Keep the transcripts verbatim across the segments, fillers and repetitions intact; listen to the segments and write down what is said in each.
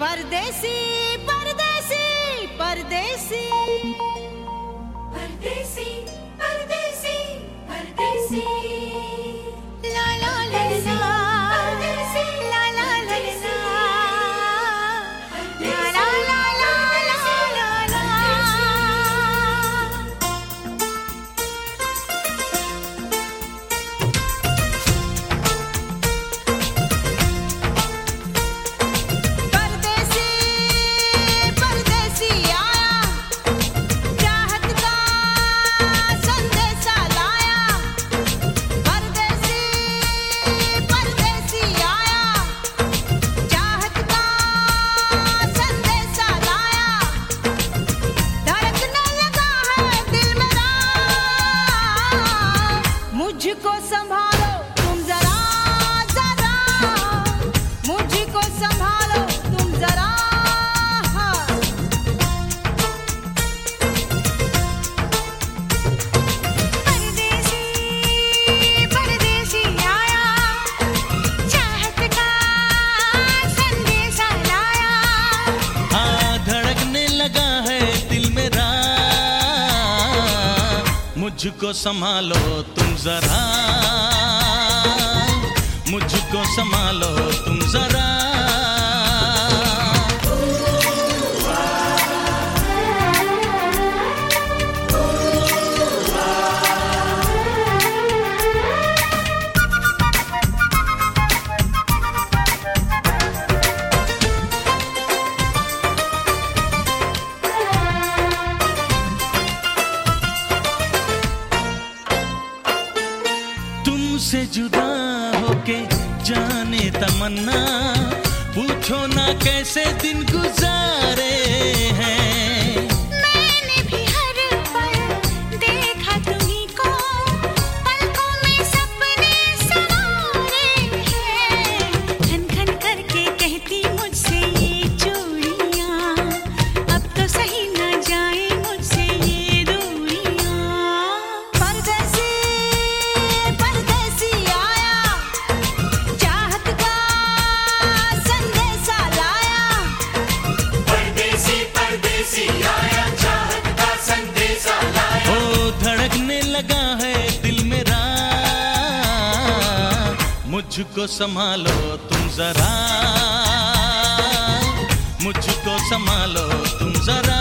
परदेसी परदेसी परदेसी परदेसी परदेसी परदेसी ला ला ला ला परदेसी ला ला ला ला ला ला ला ला ला ला। परदेसी परदेसी आया, चाहत का संदेशा लाया। परदेसी परदेसी आया, चाहत का संदेशा लाया। धड़कने लगा है दिल मेरा, मुझको संभालो तुम जरा जरा, मुझको संभालो तुम जरा। परदेसी परदेसी आया, चाहत का संदेशा लाया। हाँ, धड़कने लगा है दिल मेरा, मुझको संभालो तुम जरा, मुझको संभालो तुम जरा। तुमसे जुदा होके जाने तमन्ना, पूछो ना कैसे दिन गुजारे हैं। मैंने भी हर पल देखा तुम्हीं को, पलकों में सपने सवारे हैं। खन खन करके कहती मुझसे ये चूड़ियां, अब तो सही न जाए मुझसे ये दूरियां। परदेसी परदेसी आया, चाहत का संदेशा लाया। परदेसी परदेसी आया, चाहत का संदेशा लाया। ओ धड़कने लगा है दिल मेरा, मुझको संभालो तुम जरा, मुझको संभालो तुम जरा।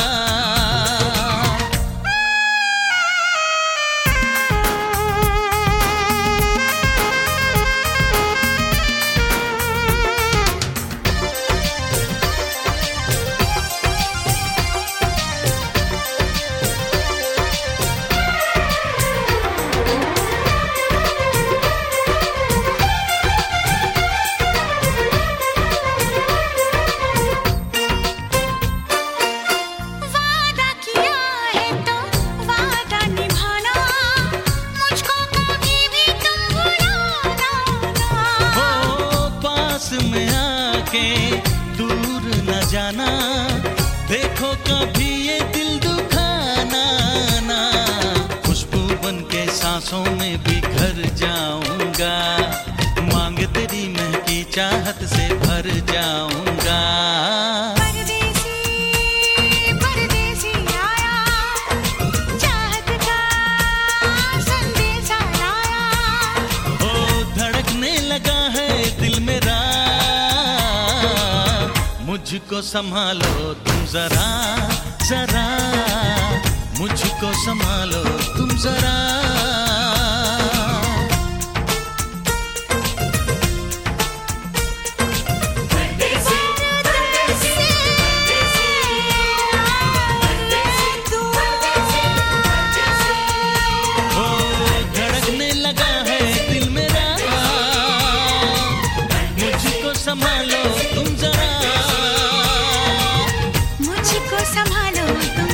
वादा किया है तो वादा निभाना, मुझको कभी भी तुम भुलाना ना। ओ पास में आके दूर न जाना, देखो कभी ये दिल दुखाना ना। खुशबू बन के सांसों में बिखर जाऊंगा, मांग तेरी महकी चाहत से भर जाऊंगा। परदेसी परदेसी आया, चाहत का संदेशा लाया। ओ धड़कने लगा है दिल मेरा, मुझको संभालो तुम जरा जरा, मुझको संभालो तुम जरा। परदेसी परदेसी परदेसी परदेसी परदेसी। ओ धड़कने लगा है दिल मेरा, मुझको संभालो तुम जरा। मुझको संभालो तुम